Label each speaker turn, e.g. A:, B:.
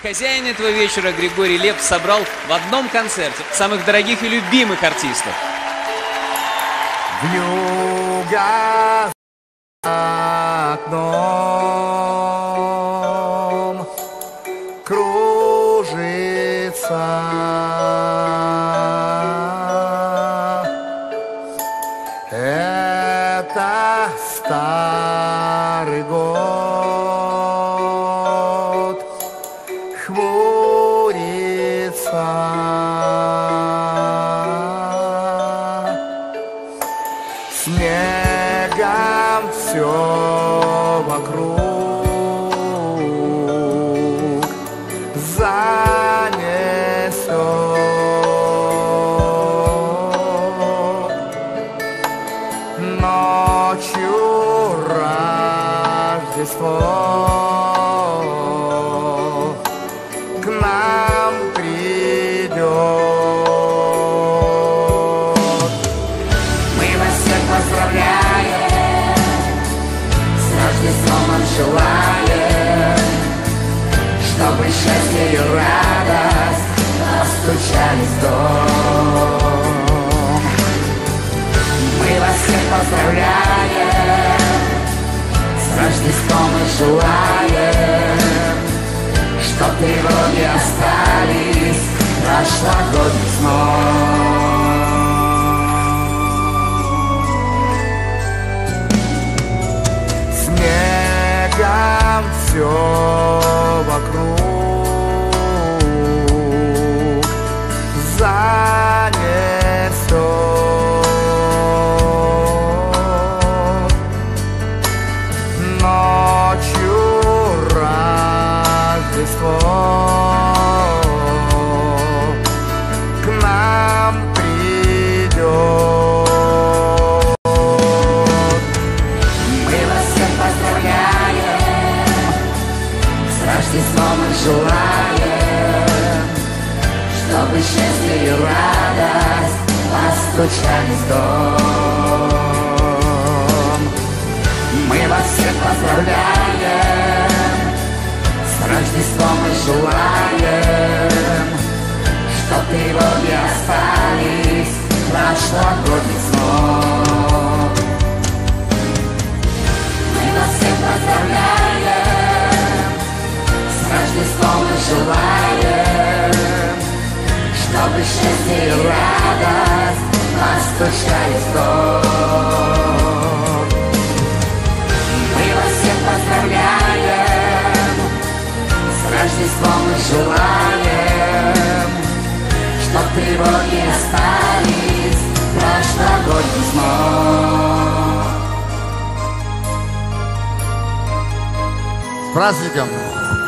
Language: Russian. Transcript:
A: Хозяин этого вечера Григорий Лепс собрал в одном концерте самых дорогих и любимых артистов.
B: Вьюга за окном кружится, это старый год хмурится. Снегом все вокруг занесет. Ночью Рождество к нам придет. Мы вас всех поздравляем, с Рождеством вам желаем, чтобы счастье и радость постучались в дом. Мы вас всех поздравляем, с Рождеством и желаем, чтоб тревоги остались прошлогодним сном. Снегом все вокруг занесет. Ночью Рождество к нам придет. Мы вас всех поздравляем, с Рождеством и желаем, чтобы счастье и радость постучались в дом. Мы вас всех поздравляем, с Рождеством и желаем, чтоб тревоги остались прошлогодним сном. Мы вас всех поздравляем, с Рождеством и желаем, чтобы счастье и радость постучались в дом. Мы вас всех поздравляем, с Рождеством и желаем, чтоб тревоги остались прошлогодним сном. С праздником!